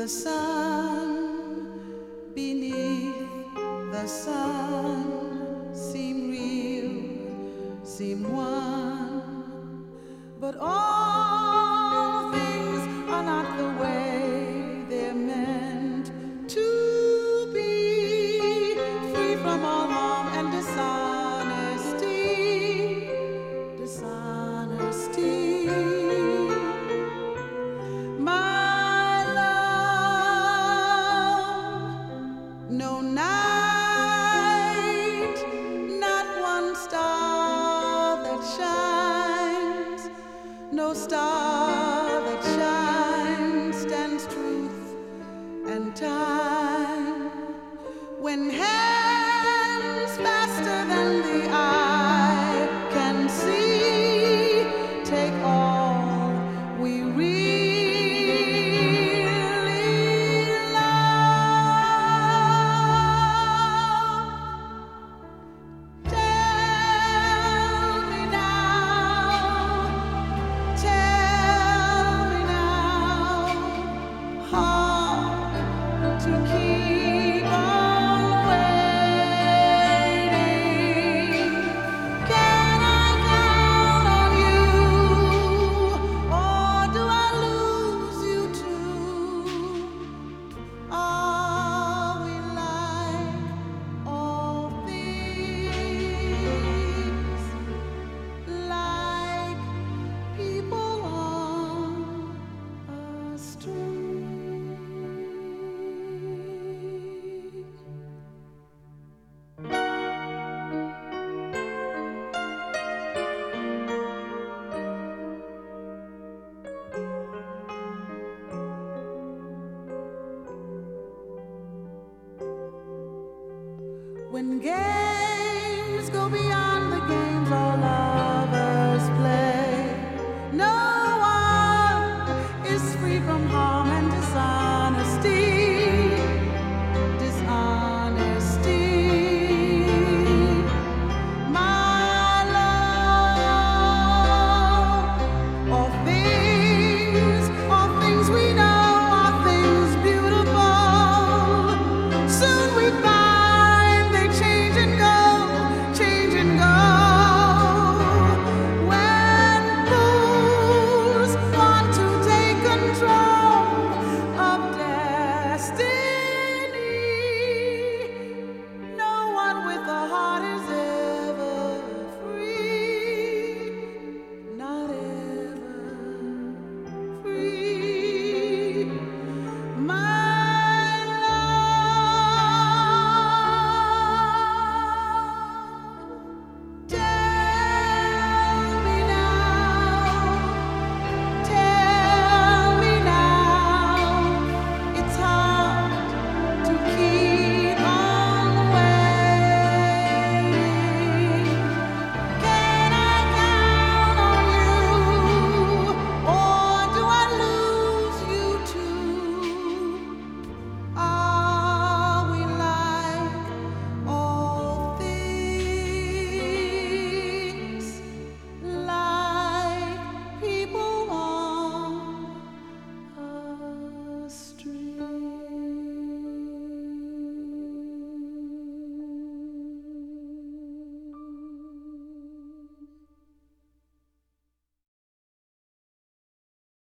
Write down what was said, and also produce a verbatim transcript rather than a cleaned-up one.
the sun, beneath the sun, seem real, seem one, but all things are not the way they're meant to be, free from all harm and dishonesty, dishonesty. No night, not one star that shines, no star that shines stands truth and time. When hands faster than the eye can see take all we really to keep on waiting. Can I count on you, or do I lose you too? Are we like all things, like people on a string? When